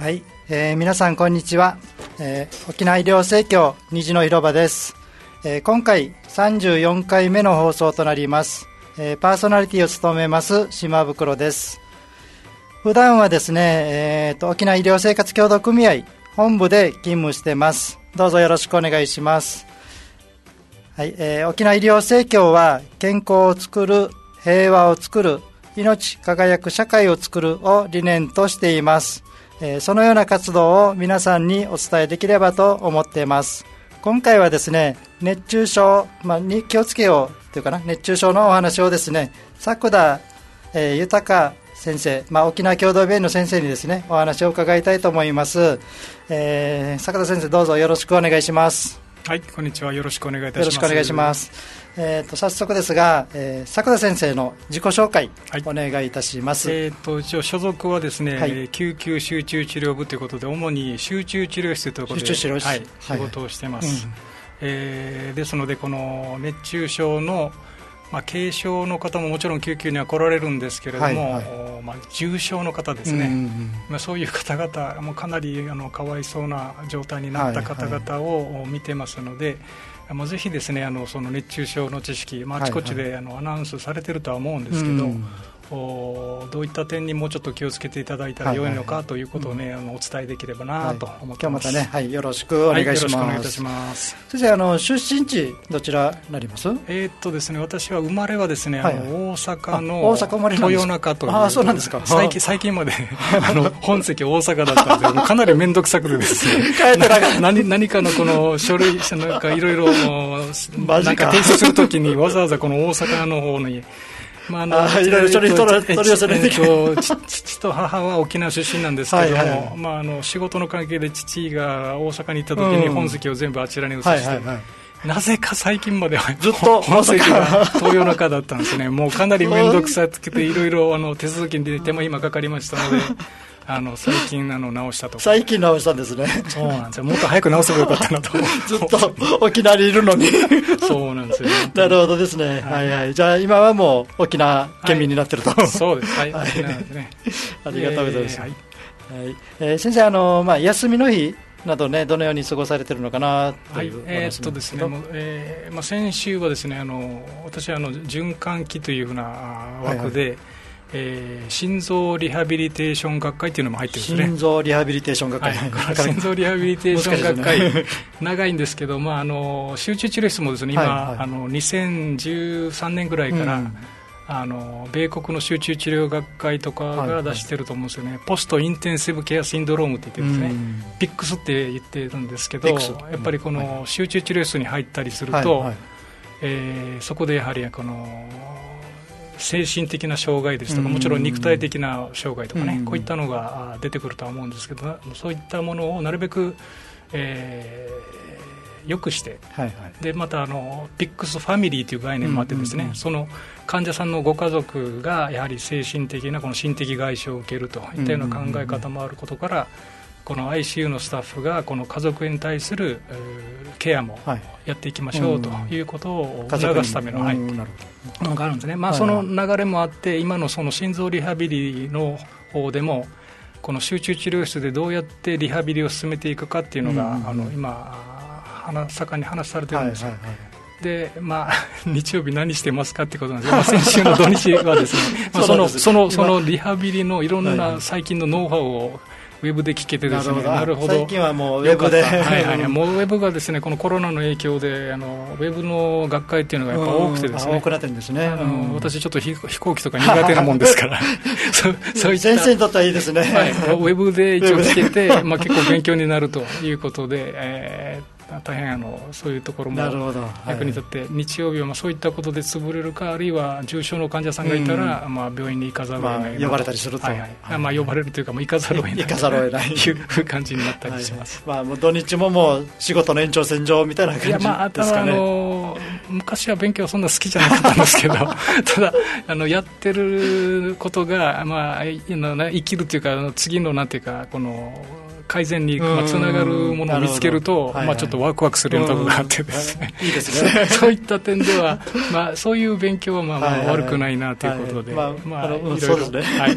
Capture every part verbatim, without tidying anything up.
はい、えー、皆さんこんにちは、えー、沖縄医療生協虹の広場です、えー、今回さんじゅうよんかいめの放送となります、えー、パーソナリティを務めます島袋です。普段はですね、えー、と沖縄医療生活協同組合本部で勤務してます。どうぞよろしくお願いします。はい、えー、沖縄医療生協は健康を作る、平和を作る、命輝く社会を作るを理念としています。えー、そのような活動を皆さんにお伝えできればと思っています。今回はですね、熱中症、まあ、に気をつけようというかな、熱中症のお話をですね、作田、えー、豊先生、まあ、沖縄共同病院の先生にですね、お話を伺いたいと思います。えー、作田先生、どうぞよろしくお願いします。 はい、こんにちは。よろしくお願いいたします。 よろしくお願いします。えー、と早速ですが、えー、作田先生の自己紹介、はい、お願いいたします。 えー、と一応所属はですね、はい、救急集中治療部ということで、主に集中治療室ということで、 集中治療室、 はい、仕事をしています、はい、うん、えー、ですのでこの熱中症の、まあ、軽症の方ももちろん救急には来られるんですけれども、はいはい、まあ、重症の方ですね、うんうんうん、まあ、そういう方々もかなりあのかわいそうな状態になった方々を見てますので、はいはい、もうぜひですね、あのその熱中症の知識、まあ、あちこちで、はいはい、あのアナウンスされているとは思うんですけど、うん、おどういった点にもうちょっと気をつけていただいたら良いのかということを、ね、はいはい、あのお伝えできればなと思ってます、 はい、今日またね、はい、よろしくお願いします。 はい、よろしくお願いいたします。 先生、あの出身地どちらになります？ えーっとですね、私は生まれはですね、はい、あの大阪の大阪生まれなんですか？ 豊中という、 あ、そうなんですか。 最近、最近まであの本籍大阪だったんでかなり面倒くさくてですね何, 何かのこの書類なんかいろいろなんか提出するときにわざわざこの大阪の方に、まあ、あのあいろいろ書類取り寄せて、 父と母は沖縄出身なんですけども、はいはいはい、まあ、あの仕事の関係で父が大阪に行ったときに本籍を全部あちらに移して、うん、はいはいはい、なぜか最近まではずっと本籍が東洋中だったんですね。もうかなり面倒くさくていろいろあの手続きに手間今かかりましたのであの最近あの直したとか。 最近直したんですね。 そうなんですよ。もっと早く直せばよかったなとずっと沖縄にいるのにそうなんですよ。 なるほどですね、はいはいはい、じゃあ今はもう沖縄県民になってると、 はい、そうです、はい、はい、沖縄ですねありがとうございます、えーはいはい、えー、先生、あの、まあ、休みの日などね、どのように過ごされているのかなという、はい、えー、っとですね、 えーまあ、先週はですね、あの私はあの循環器というふうな枠で、はいはい、えー、心臓リハビリテーション学会というのも入ってるんですね。 心臓リハビリテーション学会、 はい、心臓リハビリテーション学会、ね、長いんですけど、まあ、あの集中治療室もですね、今、はいはい、あのにせんじゅうさんねんぐらいから、うん、あの米国の集中治療学会とかが出してると思うんですよね、はいはい、ポストインテンシブケアシンドロームって言ってるんですね、うん、ピックスって言ってるんですけど、やっぱりこの集中治療室に入ったりすると、はいはい、えー、そこでやはりこの精神的な障害ですとか、もちろん肉体的な障害とかね、うん、こういったのが出てくるとは思うんですけど、そういったものをなるべく、えー、よくして、はいはい、でまたあのピックスファミリーという概念もあってですね、うんうんうん、その患者さんのご家族がやはり精神的なこの心的外傷を受けるといったような考え方もあることから、この アイシーユー のスタッフがこの家族に対するケアもやっていきましょうということを促すための、はい、のがあるんですね。まあ、その流れもあって、今のその心臓リハビリの方でもこの集中治療室でどうやってリハビリを進めていくかっていうのが、うんうんうん、あの今盛んに話されてるんですよ、はいはいはい。でまあ、日曜日何してますかってことなんですが、まあ、先週の土日はですねまあそのそのそのリハビリのいろんな最近のノウハウをウェブで聞けてですね、 なるほど、最近はもうウェブで、 はいはい、もうウェブがですね、このコロナの影響であのウェブの学会っていうのがやっぱ多くてですね、 多くなってるんですね。 あの私ちょっと飛行機とか苦手なもんですからそ, そういった先生にとってはいいですね、 はい、ウェブで一応聞けて、まあ、結構勉強になるということで、えー大変あのそういうところも役に立って、はい、日曜日はまあそういったことで潰れるか、あるいは重症の患者さんがいたら、まあ、病院に行かざるを得ない、 まあ、呼ばれたりすると、 はいはいはい、まあ、呼ばれるというかもう行かざるを得ない行かざるを得ないという感じになったりします、 はい、まあ、もう土日ももう仕事の延長線上みたいな感じですかね。いや、まあ、ただあの昔は勉強そんな好きじゃなかったんですけどただあのやってることが、まあ、生きるというか次のなんていうかこの改善につながるものを見つけると、はいはい、まあ、ちょっとワクワクするようなところがあってですね、 いいですねそういった点では、まあ、そういう勉強はまあまあ悪くないなということで、 はいはいはい、まあ、まあ、いろいろ、そうですね、 はい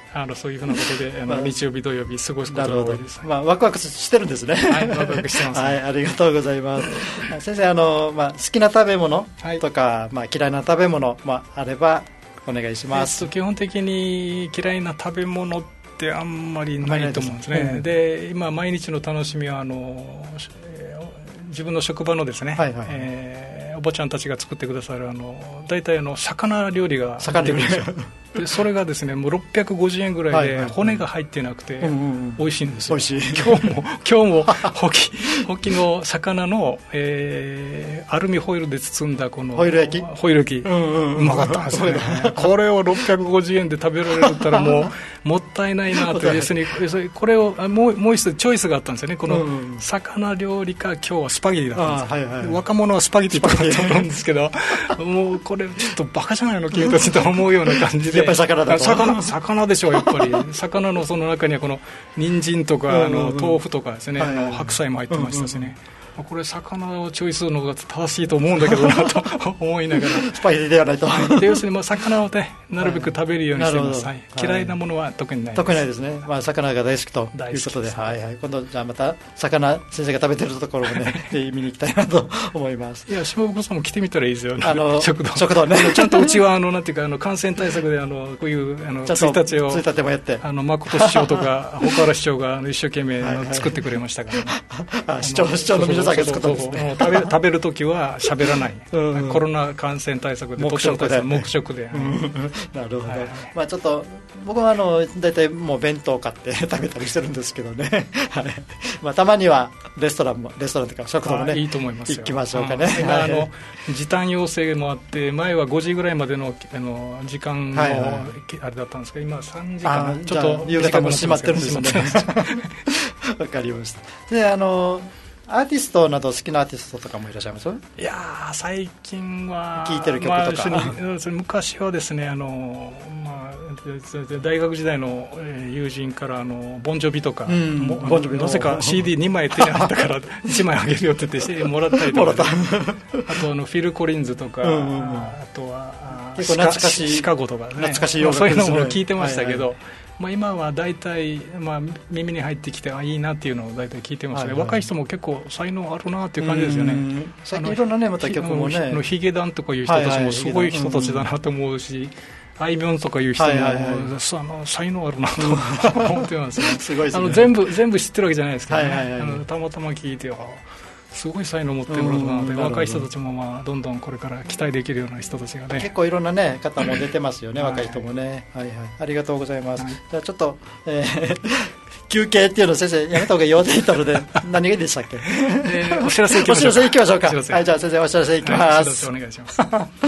あのそういうふうなことであの、まあ、日曜日土曜日過ごすことが多いです。 まあ、ワクワクしてるんですね。 はい、ワクワクしてます、ね。 はい、ありがとうございます。先生、あの、まあ、好きな食べ物とか、はい、まあ、嫌いな食べ物、まあ、あればお願いします。 えっと、基本的に嫌いな食べ物ってあんまりないと思うんですね。うん、で、今毎日の楽しみはあの自分の職場のですね、はいはい、えー、おばちゃんたちが作ってくださるあの大体あの魚料理が出てくるんですよ。でそれがですねもうろっぴゃくごじゅうえんぐらいで骨が入ってなくて美味しいんですよ。 美味しい。 今日も今日もホキホキの魚の、えー、アルミホイルで包んだこのホイル焼きホイル焼き、うんうんうん、うまかったんですね。これをろっぴゃくごじゅうえんで食べられるったらもうもったいないなと。要するにこれをもうもう一つチョイスがあったんですよね。この魚料理か今日はスパゲティだったんですよ。はいはいはい、若者はスパゲティとかだと思うんですけどもうこれちょっとバカじゃないの君たちと思うような感じで。 やっぱり魚だと。 魚、魚でしょうやっぱり。魚のその中にはこの人参とか、うんうん、あの豆腐とかですね、はいはいはい、白菜も入ってましたしね。うんうん、これ魚をチョイスするのが正しいと思うんだけどなと思いながらスパイではないと、 はい、で要するにまあ魚を、ね、なるべく食べるようにしています、はい、嫌いなものは特にないです。 特にないですね、まあ、魚が大好きということで、はいはい、今度じゃあまた魚先生が食べてるところもね見に行きたいなと思います。 いや島袋さんも来てみたらいいですよ、ね、 あの食堂食堂ねちゃんとうちはあのなんていうかあの感染対策であのこういうあのついたちをついたてもやってあの誠市長とか他原市長が一生懸命はい、はい、作ってくれましたから、ね、 あ市長市長の皆さんが作ったんですね。 食べ, 食べるときは喋らない、うん、コロナ感染対策で黙食で黙食で、うん、 なるほど、はい、まあ、ちょっと僕はあの大体もう弁当を買って食べたりしてるんですけどね、はい、まあ、たまにはレストランもレストランというか食堂もねいいと思いますよ。 行きましょうかね。 今あの時短要請もあって前はごじぐらいまで の, あの時間の、はいはい、あれだったんですけど今さんじかな、ちょっと夕方も閉まってるんですよね。わかりました。であのアーティストなど好きなアーティストとかもいらっしゃいます？ いや最近は聴いてる曲とか、まあ、昔はですねあの、まあ、大学時代の友人からあのボンジョビとか、うん、ボンジョビなぜか シーディーに 枚手に入ったからいちまいあげるよって言ってもらったりとか、ね、あとあのフィル・コリンズとか、うんうんうん、あとは結構懐かしいシカゴとか、ね、 懐かしい洋楽、 そういうのも聞いてましたけど、はいはい、まあ、今は大体、まあ、耳に入ってきてあいいなっていうのを大体聞いてますね、はいはい、若い人も結構才能あるなっていう感じですよね。 最近いろんなねまた曲もねのヒゲダンとかいう人たちもすごい人たちだなと思うし、あいみょんとかいう人も、はいはいはい、あの才能あるなと思ってますね。 すごいですね。 あの全部全部知ってるわけじゃないですけどね、 はいはいはい、 あのたまたま聞いてすごい才能を持ってるのなので、若い人たちもまあどんどんこれから期待できるような人たちがね結構いろんな、ね、方も出てますよね若い人もね、はいはい、ありがとうございます、はい、じゃあちょっと、えー、休憩っていうのを先生やめた方が言われていたので何がいいでしたっけ、 えー、お知らせいきましょうか。 お知らせいきましょうか。はい、じゃあ先生お知らせいきます、はい、お知らせお願いします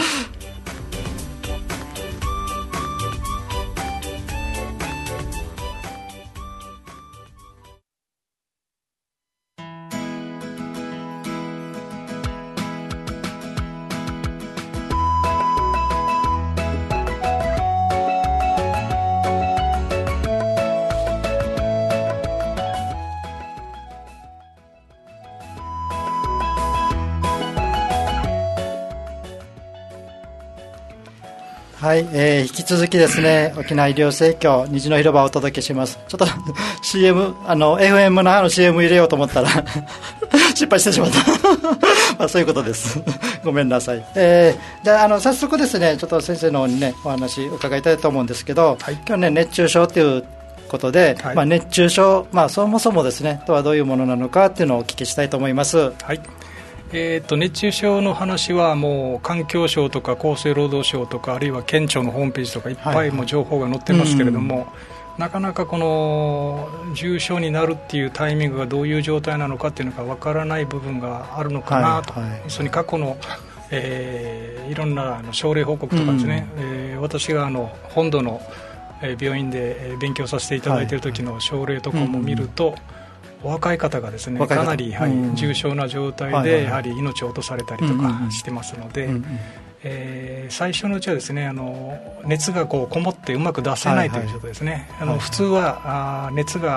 はい、えー、引き続きですね沖縄医療生協虹の広場をお届けします。ちょっと シーエム あの エフエム の シーエム 入れようと思ったら失敗してしまったまあそういうことですごめんなさい、えー、じゃあ、あの早速ですねちょっと先生の方にねお話伺いたいと思うんですけど、はい、今日ね熱中症ということで、はい、まあ、熱中症、まあ、そもそもですねとはどういうものなのかっていうのをお聞きしたいと思います。 はい、えー、と熱中症の話はもう環境省とか厚生労働省とかあるいは県庁のホームページとかいっぱいも情報が載ってますけれども、はい、なかなかこの重症になるっていうタイミングがどういう状態なのかっていうのがわからない部分があるのかなと、はいはい、それに過去の、えー、いろんな症例報告とかですね、うんえー、私があの本土の病院で勉強させていただいている時の症例とかも見ると、はいはいうん、お若い方がですねかなり、はいうん、重症な状態でやはり命を落とされたりとかしてますので、うんうんうんえー、最初のうちはですねあの熱がこうこもってうまく出せないという状態ですね、はいはい、あの普通はあ熱が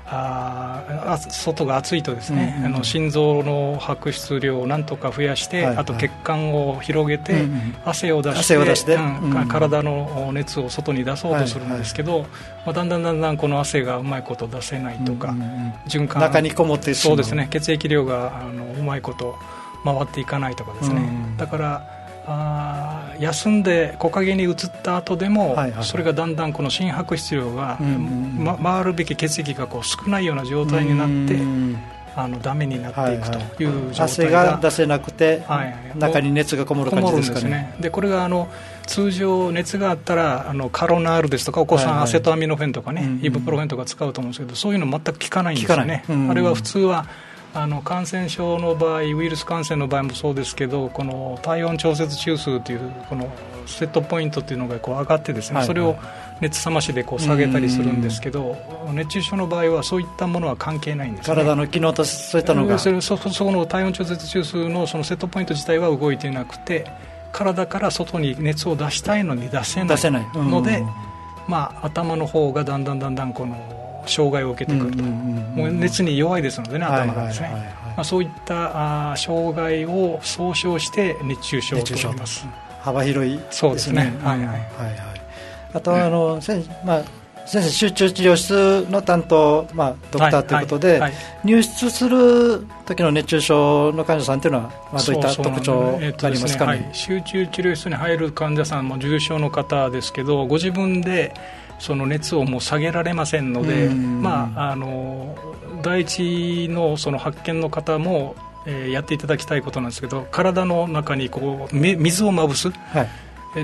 あ外が暑いとですね、うんうん、あの心臓の排出量をなんとか増やして、はいはい、あと血管を広げて、うんうん、汗を出して、出してうんうん、体の熱を外に出そうとするんですけど、はいはい、まあ、だんだんだんだんこの汗がうまいこと出せないとか、うんうん、循環中にこもってしまう、 そうですね、血液量があのうまいこと回っていかないとかですね、うんうん、だからあ休んで木陰に移った後でも、はいはい、それがだんだんこの心拍出量が、うんうん、ま、回るべき血液がこう少ないような状態になってあのダメになっていくという状態が、 汗が出せなくて、はい、中に熱がこもる感じですかね。 こもるんですね。でこれがあの通常熱があったらあのカロナールですとかお子さん、はいはい、アセトアミノフェンとかね、うんうん、イブプロフェンとか使うと思うんですけど、そういうの全く効かないんですよね、うんうん、あれは普通はあの感染症の場合、ウイルス感染の場合もそうですけど、この体温調節中枢というこのセットポイントというのがこう上がってですね、はいはい、それを熱冷ましでこう下げたりするんですけど、熱中症の場合はそういったものは関係ないんですね。 体の機能とそういったのがそ, そ, そこの体温調節中枢 の, そのセットポイント自体は動いていなくて、体から外に熱を出したいのに出せないので、まあ、頭の方がだんだんだんだんこの障害を受けてくると、もう熱に弱いですのでね、頭がですね、はいはいはいはい、まあ、そういったあ障害を総称して熱中症と言います。 幅広いですね。 そうですね、はいはいはいはい、 あとはあの、うん、先, まあ、先生集中治療室の担当、まあ、ドクターということで、はいはいはい、入室する時の熱中症の患者さんというのは、まあ、どういった特徴がありますかね。 集中治療室に入る患者さんも重症の方ですけど、ご自分でその熱をもう下げられませんので、まあ、あの第一 の, その発見の方も、えー、やっていただきたいことなんですけど、体の中にこう水をまぶす、はい、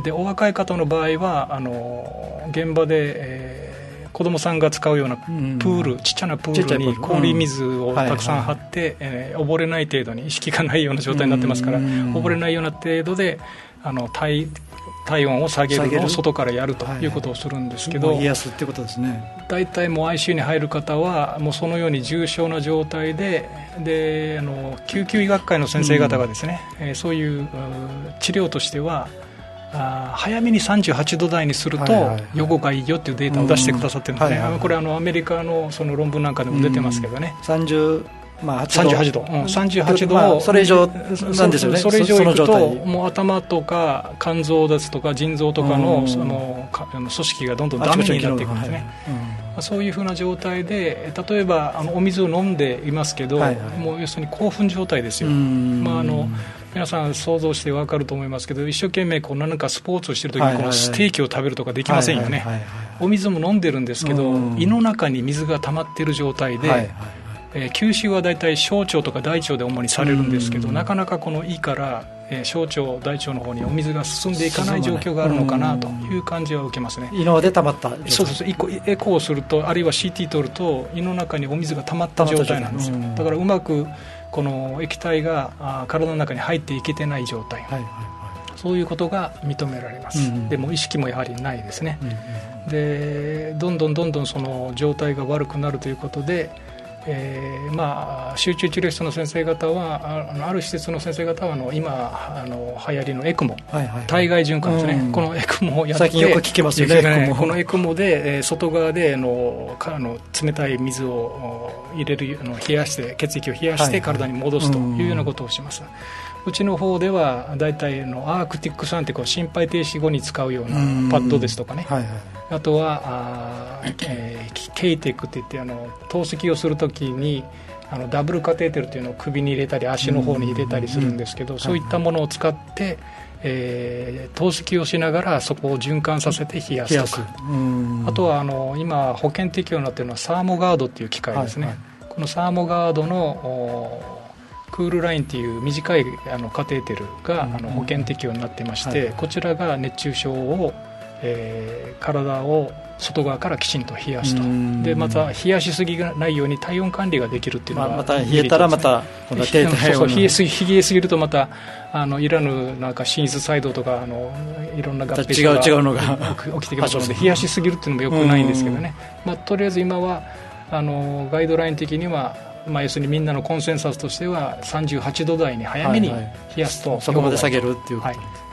でお若い方の場合はあの現場で、えー、子供さんが使うようなプール、ちっちゃなプールに氷水をたくさん張って、うん、はいはい、えー、溺れない程度に、意識がないような状態になってますから、溺れないような程度であの体体温を下げるのを外からやるということをするんですけど、 はいはい、冷やすってことですね。 だいたいもう アイシーユー に入る方はもうそのように重症な状態で、であの救急医学会の先生方がですね、うん、えー、そういう治療としてはあ早めにさんじゅうはちど台にすると予後がいいよというデータを出してくださってるんですね、うん、はいはいはい、これあのアメリカ の, その論文なんかでも出てますけどね、 うん、さんじゅうまあ、 さんじゅうはちど、うん、さんじゅうはちどを、 まあ、それ以上なんですよね。 そ, それ以上いくともう頭とか肝臓ですとか腎臓とか の, そのか組織がどんどんダメになっていくんですね、はい、そういうふうな状態で、例えばあのお水を飲んでいますけど、はいはい、もう要するに興奮状態ですよ。まあ、あの皆さん想像して分かると思いますけど、一生懸命こう何かスポーツをしているときにこのステーキを食べるとかできませんよね。お水も飲んでるんですけど、胃の中に水が溜まっている状態で、はいはい、えー、吸収はだいたい小腸とか大腸で主にされるんですけど、なかなかこの胃から、えー、小腸大腸の方にお水が進んでいかない状況があるのかなという感じは受けますね。 胃ので溜まった、 そうそうそう、エコーをすると、あるいは シーティー 取ると胃の中にお水が溜まった状態なんですよ。だからうまくこの液体があ体の中に入っていけてない状態、はいはいはい、そういうことが認められます、うんうん、でも意識もやはりないですね、うんうん、でどんどんどんどんその状態が悪くなるということで、えーまあ、集中治療室の先生方は あ, ある施設の先生方はあの今あの流行りのエクモ、はいはいはい、体外循環ですね、うん、このエクモをやって最近よく聞きますよね、 ね、このエクモで、えー、外側であのあの冷たい水を入れるあの冷やして血液を冷やして体に戻すというようなことをします、はいはい、うちの方ではだいたいのアークティックさんってこう心肺停止後に使うようなパッドですとかね、はいはい、あとはあ、えー、ケイテックっていってあの透析をするときにあのダブルカテーテルというのを首に入れたり足の方に入れたりするんですけど、そういったものを使って、えー、透析をしながらそこを循環させて冷やすとか、あとはあの今保険適用になっているのはサーモガードっていう機械ですね、はいはい、このサーモガードのクールラインっていう短いあのカテーテルが、うん、あの保険適用になっていまして、はい、こちらが熱中症を、えー、体を外側からきちんと冷やすと、でまた冷やしすぎがないように体温管理ができるっていうのが、 まあ、また冷えたらまた今度は低体温、冷えすぎ冷えすぎるとまたあのいらぬなんか心室細動とかあのいろんな合併症が違う違うのが起きてきますので、冷やしすぎるっていうのもよくないんですけどね、まあ、とりあえず今はあのガイドライン的には、まあ、要するにみんなのコンセンサスとしてはさんじゅうはちど台に早めに冷やすと、 はいはい、そこまで下げるっていうこと、 はい、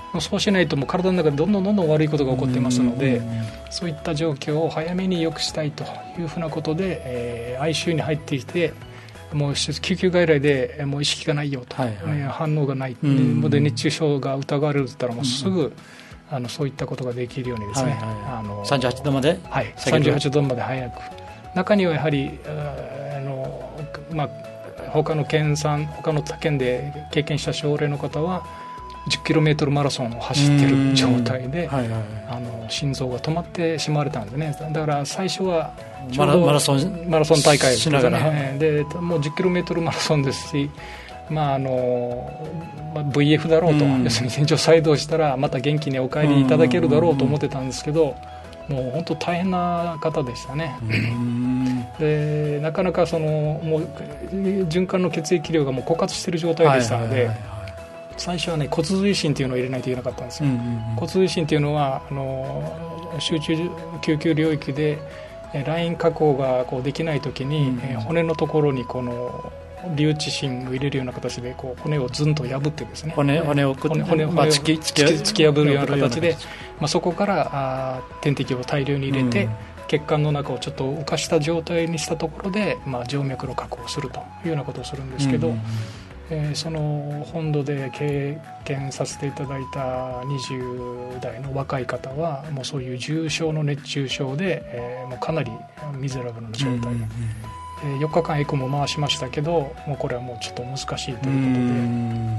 そうしないともう体の中でどんどんどんどん悪いことが起こっていますので、そういった状況を早めに良くしたいというふうなことで、えー、アイシーユー に入っていて、もう救急外来でもう意識がないよと、はいはい、反応がない、うん、で熱中症が疑われると言ったらもうすぐ、うん、あのそういったことができるようにですね、はいはい、あのさんじゅうはちどまで、 はい、さんじゅうはちどまで早く、中にはやはりあの、まあ、他の県さん他の他県で経験した症例の方はじゅっキロメートル マラソンを走っている状態で、はいはいはい、あの心臓が止まってしまわれたんですね。だから最初はちょうどマラソンマラソン大会ですね。でもう じゅっキロメートル マラソンですし、まああのまあ、ブイエフ だろうと、要するに全長再動したらまた元気にお帰りいただけるだろうと思ってたんですけど、もう本当大変な方でしたね。でなかなかそのもう循環の血液量がもう枯渇している状態でしたので、はいはいはいはい、最初はね骨髄芯というのを入れないといけなかったんですよ、うんうんうん、骨髄芯というのはあの集中救急領域でライン確保がこうできないときに、うんうん、え骨のところにこの留置芯を入れるような形でこう骨をズンと破ってですね、 骨, 骨を骨骨骨を突き突き破るような形で、まあ、そこからあ点滴を大量に入れて、うん、血管の中をちょっと浮かした状態にしたところで、まあ、静脈の確保をするというようなことをするんですけど、うんうんうん、えー、その本土で経験させていただいたにじゅう代の若い方はもうそういう重症の熱中症で、えー、もうかなりミゼラブルな状態で、うんうんうん、えー、よっかかんエコも回しましたけど、もうこれはもうちょっと難しいということで、うん、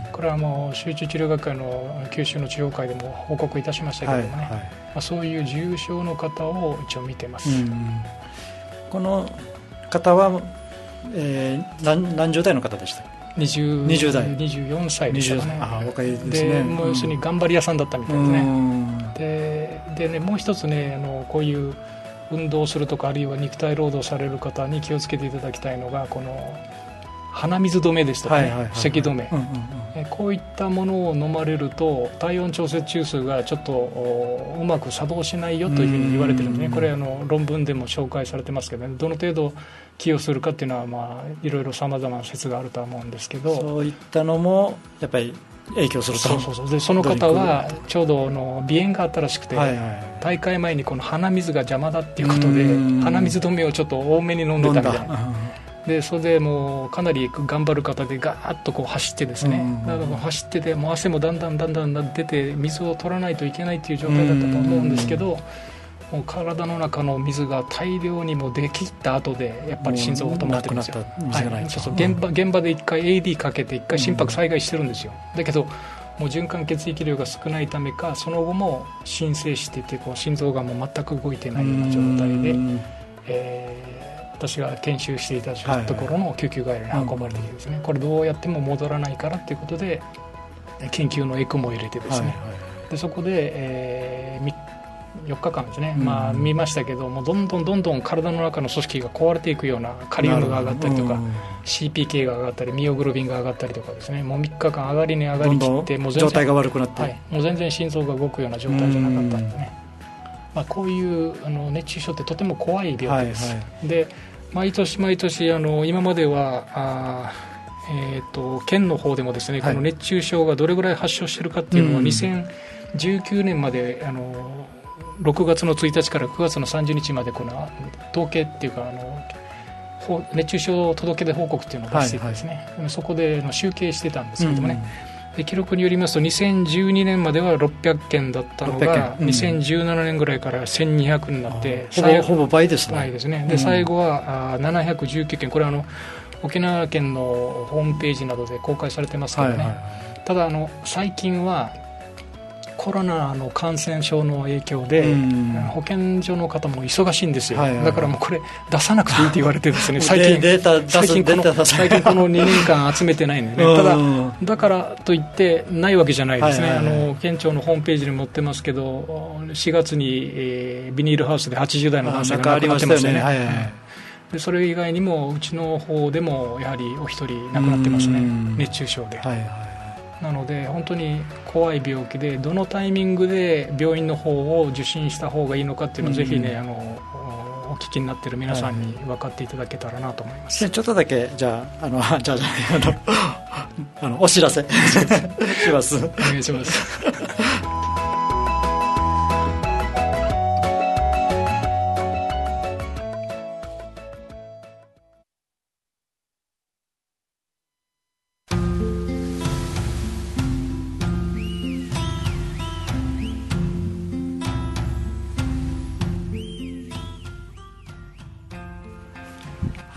これはもう集中治療学会の九州の地方会でも報告いたしましたけどもね、はいはい、まあ、そういう重症の方を一応見てます、うん、 この方は、えー、何, 何十代の方でしたか 20, 20代にじゅうよんさいでしたね。 あ、若いですね。 でもう要するに頑張り屋さんだったみたいですね。で, でねもう一つね、あのこういう運動するとかあるいは肉体労働される方に気をつけていただきたいのがこの鼻水止めですとかね、はいはいはいはい、咳止め、うんうんうん、こういったものを飲まれると体温調節中枢がちょっとうまく作動しないよというふうに言われてるんですね。これあの論文でも紹介されてますけど、ね、どの程度寄与するかっていうのは、まあ、いろいろさまざまな説があるとは思うんですけど、 そういったのもやっぱり影響すると。 そうそうそう。でその方はちょうどの鼻炎があったらしくて、はいはい、大会前にこの鼻水が邪魔だっていうことで鼻水止めをちょっと多めに飲んでたみたいな。でそれでもうかなり頑張る方でガーッとこう走ってですね、だから走っててもう汗もだんだんだんだん出て水を取らないといけないという状態だったと思うんですけど、もう体の中の水が大量にもできった後でやっぱり心臓が止まってるんですよ。はい、そうそう、現場、現場で一回 エーディー かけて一回心拍再開してるんですよ。だけどもう循環血液量が少ないためかその後も申請していてこう心臓がもう全く動いてないような状態で、えー、私が研修していたところの救急外来に運ばれてきてですね、これどうやっても戻らないからということで研究のエクモを入れてですね、はいはい、でそこで、えーよっかかんですね、うん、まあ、見ましたけどもどんどんどんどん体の中の組織が壊れていくようなカリウムが上がったりとか、うん、シーピーケー が上がったりミオグロビンが上がったりとかですね、もうみっかかん上がりに上がりきってもう全然状態が悪くなって、 はい、もう全然心臓が動くような状態じゃなかったんでね、まあ、こういうあの熱中症ってとても怖い病気です、はいはい、で毎年毎年あの今まではあえー、と県の方でもですね、はい、この熱中症がどれぐらい発症しているかっていうのは、うん、にせんじゅうきゅうねんまであのろくがつのついたちからくがつのさんじゅうにちまでこの統計っていうかあの熱中症届出報告っていうのを出していてですね、はいはい、そこでの集計してたんですけどもね、うん、で記録によりますとにせんじゅうにねんまではろっぴゃくけんだったのが、うん、にせんじゅうななねんぐらいからせんにひゃくになってほぼ、ほぼ倍ですね。 倍ですね。で、うん、最後はあななひゃくじゅうきゅうけん、これはあの沖縄県のホームページなどで公開されてますけどね、はいはいはい、ただあの最近はコロナの感染症の影響で、うん、保健所の方も忙しいんですよ、はいはいはい、だからもうこれ出さなくていいって言われてですね最近データ出す、 最近この最近このにねんかん集めてないんでねただだからといってないわけじゃないですね、はいはいはい、あの県庁のホームページに載ってますけどしがつに、えー、ビニールハウスではちじゅう代の男性が亡くなってますよね、はいはいはい、でそれ以外にもうちの方でもやはりお一人亡くなってますね、熱中症で、はいはい、なので本当に怖い病気でどのタイミングで病院の方を受診した方がいいのかっていうのをぜひね、あのお聞きになっている皆さんに分かっていただけたらなと思います、 はい、ちょっとだけじゃああのじゃああのあのお知らせしますお願いします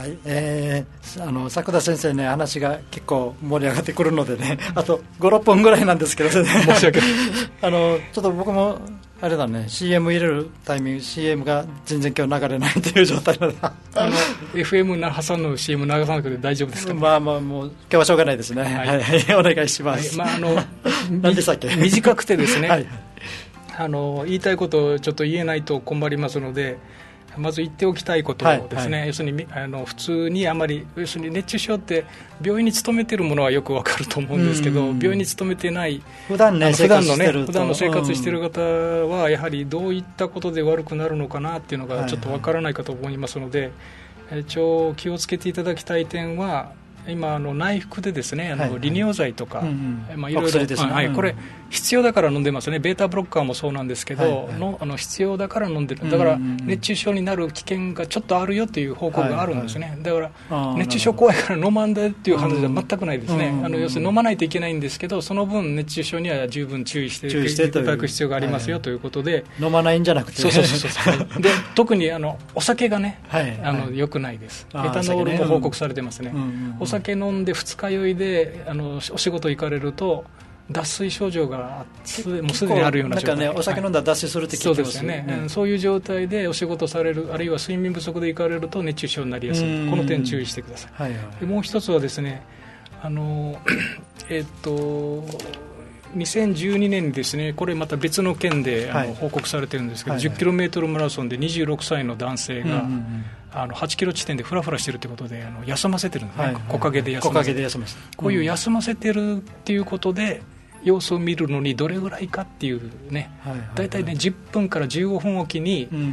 はい、えー、あの作田先生ね、話が結構盛り上がってくるのでね、あとご、ろっぽんぐらいなんですけどね、 申し訳ないあのちょっと僕もあれだね、 シーエム 入れるタイミング シーエム が全然今日流れないという状態なのであの エフエム 挟んの シーエム 流さなくて大丈夫ですか、ね、 まあまあもう今日はしょうがないですね、はいはいはい、お願いします、 はい、まあ、あの何でしたっけ短くてですね、 はい、 あの言いたいことをちょっと言えないと困りますので、まず言っておきたいことをですね、はいはい、要するにあの普通にあまり、要するに熱中症って病院に勤めているものはよくわかると思うんですけど、うんうん、病院に勤めてない普段ね、 普段のね、普段の生活している方はやはりどういったことで悪くなるのかなっていうのがちょっとわからないかと思いますので、はいはい、一応気をつけていただきたい点は、今あの内服でですね、あの、はいはい、利尿剤とか、うんうん、まあ、いろいろ、ね、はい、これ必要だから飲んでますね。ベータブロッカーもそうなんですけど、はいはい、のあの必要だから飲んでる。だから熱中症になる危険がちょっとあるよという報告があるんですね、はいはい、だから熱中症怖いから飲まんでっていう話は全くないですね、うん、あの要するに飲まないといけないんですけど、その分熱中症には十分注意していただく必要がありますよということで、 飲まないんじゃなくて、 そうそうそうそうで特にあのお酒がね、はい、あの良くないです。エタノールも報告されてますね、うんうんうん、お酒飲んで二日酔いであのお仕事行かれると脱水症状がもうすでにあるような状態、 なんかね、お酒飲んだら脱水するって聞いてますよね、 はい、そうですよね、うん、そういう状態でお仕事される、あるいは睡眠不足で行かれると熱中症になりやすい。この点注意してください、はいはい、でもう一つはですね、あのえっとにせんじゅうにねんにですね、これまた別の件であの、はい、報告されてるんですけど、はいはい、じゅっキロメートルマラソンでにじゅうろくさいの男性が、うんうんうん、あのはちキロ地点でフラフラしてるということで、あの休ませてるんですね、はいはい、木陰で休ませて、こういう休ませてるっていうことで様子を見るのにどれぐらいかっていうね、はいはいはい、だいたいねじゅっぷんからじゅうごふんおきに、うんうんうん、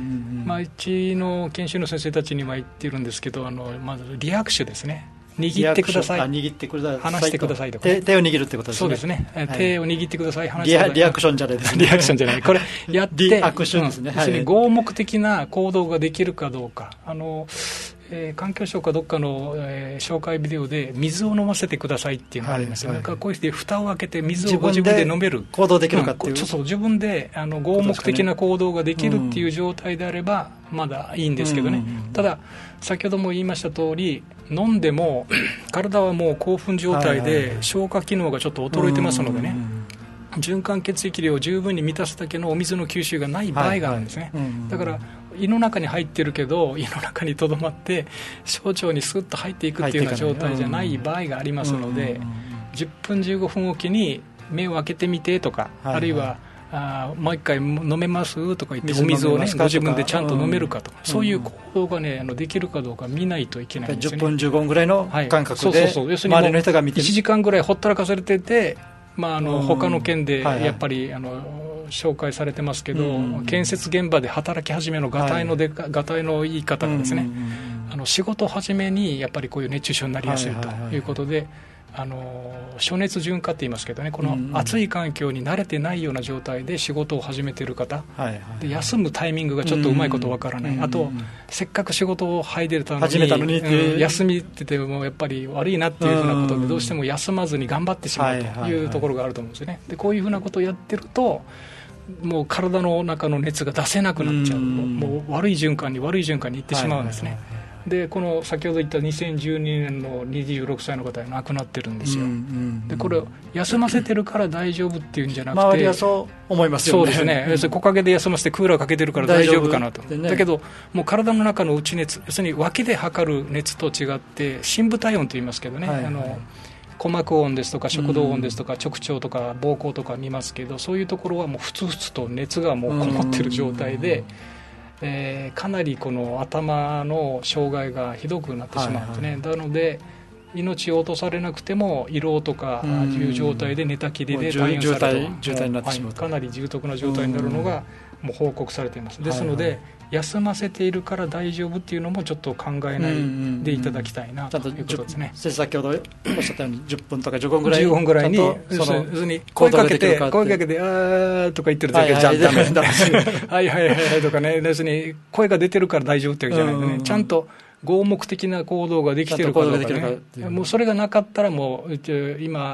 まあ、うちの研修の先生たちには言ってるんですけど、あのまずリ握手ですね、握ってください、 握ってください、 離してくださいとか、ね、 手, 手を握るってことですね。 そうですね、はい、手を握ってください、離してください。リアクションじゃないですね。 リアクションじゃない、これやってリアクションですね、 うん、はい、合目的な行動ができるかどうか、あの、えー、環境省かどっかの、えー、紹介ビデオで水を飲ませてくださいっていうのがありますよ、はいはい、なんかこうして蓋を開けて水をご自分で飲める、 行動できるかっていう、うん、 そうそう、自分であの合目的な行動ができるっていう状態であればまだいいんですけどね、うんうんうん、ただ先ほども言いました通り、飲んでも体はもう興奮状態で消化機能がちょっと衰えてますのでね、循環血液量を十分に満たすだけのお水の吸収がない場合があるんですね、はいはい、だから胃の中に入ってるけど胃の中にとどまって小腸にスッと入っていくっていうような状態じゃない場合がありますので、じゅっぷんじゅうごふんおきに目を開けてみてとか、はいはい、あるいはあもう一回飲めますとか言ってお水をねご自分でちゃんと飲めるかとか、うん、そういう行動がねあのできるかどうか見ないといけないんですよね。 じゅっぷんじゅうごふんぐらいの間隔で、はい、そうそうそう、要するに周りの人が見ていちじかんぐらいほったらかされてて、まあ、あの他の県でやっぱり、はいはい、あの紹介されてますけど、うん、建設現場で働き始めのガタイのでか、はい、ガタイのいい方がですね、あの仕事始めにやっぱりこういう熱中症になりやすいということで、はいはいはい、あの暑熱順化って言いますけどね、この暑い環境に慣れてないような状態で仕事を始めている方、はいはいはい、で休むタイミングがちょっとうまいことわからない、あとせっかく仕事を入れたのに、始めたのに、うん、休みっててもやっぱり悪いなっていうふうなことでどうしても休まずに頑張ってしまうというところがあると思うんですよね。でこういうふうなことをやってるともう体の中の熱が出せなくなっちゃう、もう悪い循環に悪い循環にいってしまうんですね、はいはいはいはい。でこの先ほど言ったにせんじゅうにねんのにじゅうろくさいの方が亡くなってるんですよ、うんうんうん、でこれを休ませてるから大丈夫っていうんじゃなくて、 周りはそう思いますよね。 そうですね、要するに木陰で休ませてクーラーかけてるから大丈夫かなと、ね、だけどもう体の中の内熱、要するに脇で測る熱と違って深部体温と言いますけどね、はいはい、あの鼓膜音ですとか食道音ですとか直腸とか膀胱とか見ますけど、そういうところはもうふつふつと熱がもうこもってる状態で、えー、かなりこの頭の障害がひどくなってしまうんですね、はいはい、なので命を落とされなくても胃ろうとかいう状態で寝たきりで退院されると、 渋滞になってしまう、 はい、かなり重篤な状態になるのがもう報告されています。ですので、はいはい、休ませているから大丈夫っていうのもちょっと考えないでいただきたいなということですね。 先ほどおっしゃったようにじゅっぷんとかじゅうごふんぐらいじゅうごふんぐらいに要するに声かけて声かけてあーとか言ってるだけじゃダメだしはいはいはいとかね、要するに声が出てるから大丈夫ってわけじゃないんでね、ちゃんと合目的な行動ができてるかどうかね、もうそれがなかったらもう今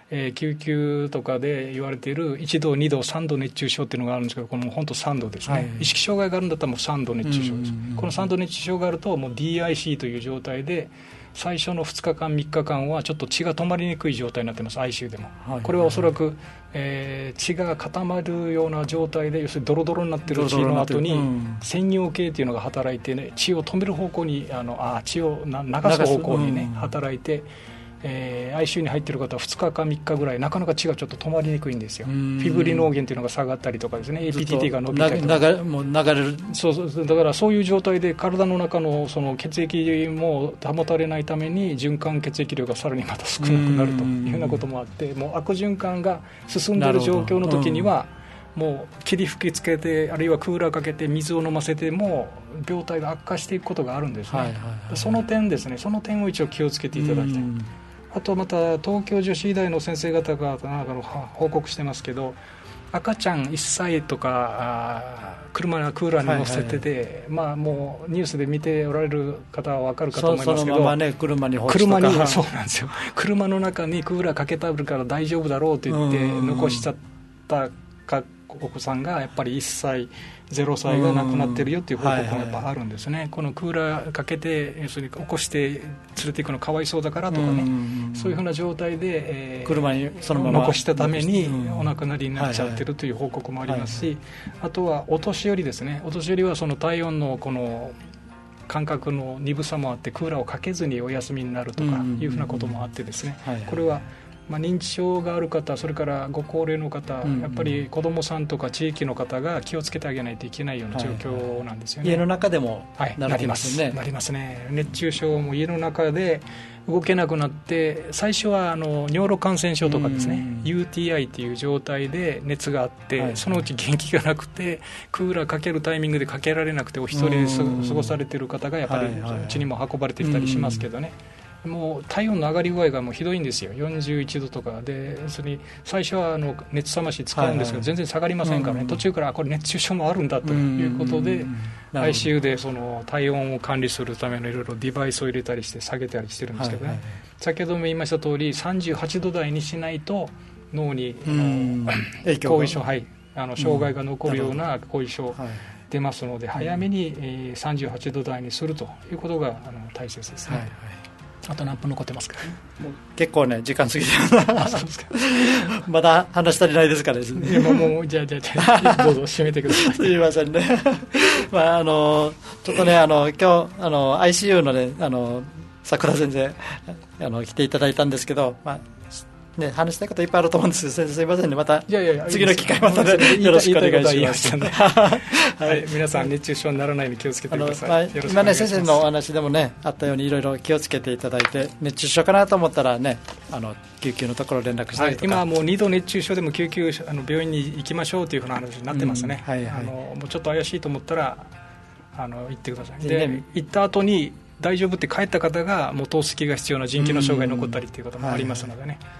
えー、救急とかで言われているいちど、にど、さんど熱中症っていうのがあるんですけど、この本当さんどですね、はい、意識障害があるんだったらもうさんど熱中症です。このさんど熱中症があるともう ディーアイシー という状態で、最初のふつかかんみっかかんはちょっと血が止まりにくい状態になってます、 アイシーユー でも、はい、これはおそらく、えー、血が固まるような状態で、要するにドロドロになっている血の後に線尿系というのが働いて、ね、血を止める方向に、あのあ血をな流す方向に、ね、働いて、えー、アイシーユー に入っている方はふつかかみっかぐらいなかなか血がちょっと止まりにくいんですよ。フィブリノーゲンというのが下がったりとかですね、 エーピーティーティー が伸びたりとか、 流もう流れる、 そうそう、だからそういう状態で体の中のその血液も保たれないために循環血液量がさらにまた少なくなるというようなこともあって、もう悪循環が進んでいる状況の時には、もう霧吹きつけて、あるいはクーラーかけて水を飲ませても病態が悪化していくことがあるんですね、はいはいはい、その点ですね、その点を一応気をつけていただきたい。あとまた東京女子医大の先生方がなんかの報告してますけど、赤ちゃんいっさいとか車のクーラーに乗せてて、はいはい、まあ、もうニュースで見ておられる方は分かるかと思いますけど、 そのままね、車に干すとか、車に、そうなんですよ、車の中にクーラーかけてあるから大丈夫だろうと言って残しちゃったかお子さんがやっぱりいっさい、ゼロさいが亡くなってるよっていう報告がやっぱあるんですね、はいはい、このクーラーかけて要するに起こして連れていくのかわいそうだからとかね、そういうふうな状態で、えー、 車にそのまま残したためにお亡くなりになっちゃってるという報告もありますし、はいはい、あとはお年寄りですね、お年寄りはその体温のこの感覚の鈍さもあってクーラーをかけずにお休みになるとかいうふうなこともあってですね、これはまあ、認知症がある方、それからご高齢の方、うんうん、やっぱり子どもさんとか地域の方が気をつけてあげないといけないような状況なんですよね、 はいはい、家の中でもなりますね、なりますね。熱中症も家の中で動けなくなって、最初はあの尿路感染症とかですね、うんうん、ユーティーアイ という状態で熱があって、はい、そのうち元気がなくてクーラーかけるタイミングでかけられなくてお一人で過ごされている方がやっぱりうちにも運ばれてきたりしますけどね、もう体温の上がり具合がもうひどいんですよ。よんじゅういちどとかで、それに最初はあの熱冷まし使うんですけど、はいはい、全然下がりませんからね、うんうん、途中からこれ熱中症もあるんだということで、うんうん、アイシーユー でその体温を管理するためのいろいろデバイスを入れたりして下げたりしてるんですけどね、はいはいはい、先ほども言いました通りさんじゅうはちど台にしないと脳に後遺症、はい、あの障害が残るような後遺症出ますので、うん、早めに、えー、さんじゅうはちど台にするということがあの大切ですね、はいはい。あと何分残ってますか？ もう結構ね時間過ぎてまだ話したりないですからですね。 いやもうもうじゃあじゃあじゃあどうぞ締めてください。 すいませんね。まああのちょっとねあの今日あの アイシーユー のねあの桜先生あの来ていただいたんですけど、まあね、話したいこといっぱいあると思うんですけど、先生すいませんね、また次の機会またでよろしくお願いします。 はい、皆さん熱中症にならないように気をつけてください。まあ、 今ね先生のお話でもねあったようにいろいろ気をつけていただいて、熱中症かなと思ったらねあの救急のところ連絡したりとか、 はい、今はもうにど熱中症でも救急あの病院に行きましょうというふうな話になってますね、うんはいはい、あのもうちょっと怪しいと思ったらあの行ってください。で、ね、行った後に大丈夫って帰った方がもう透析が必要な腎機能障害残ったりということもありますのでね、はいはい、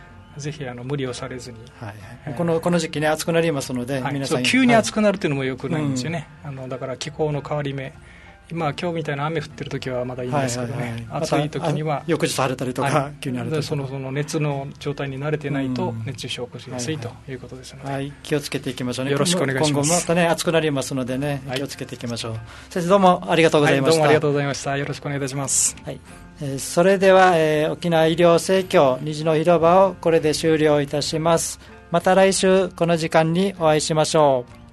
ぜひあの無理をされずに、 はいはい、このこの時期ね暑くなりますので、 はい、 皆さん急に暑くなるというのもよくないんですよね、はい、あのだから気候の変わり目、今今日みたいな雨降ってる時はまだいいんですけどね、はいはいはい、暑い時には、ま、 翌日晴れたりとか、はい、急に晴れたりとか、 そのその熱の状態に慣れてないと熱中症を起こしやすい、はいはい、ということですので、 はい、気をつけていきましょうね。 よろしくお願いします。 今後もまたね暑くなりますのでね、気をつけていきましょう、はい、先生どうもありがとうございました、 はい、どうもありがとうございました。よろしくお願いいたします、 はい。えー、それでは、えー、沖縄医療生協虹の広場をこれで終了いたします。また来週この時間にお会いしましょう。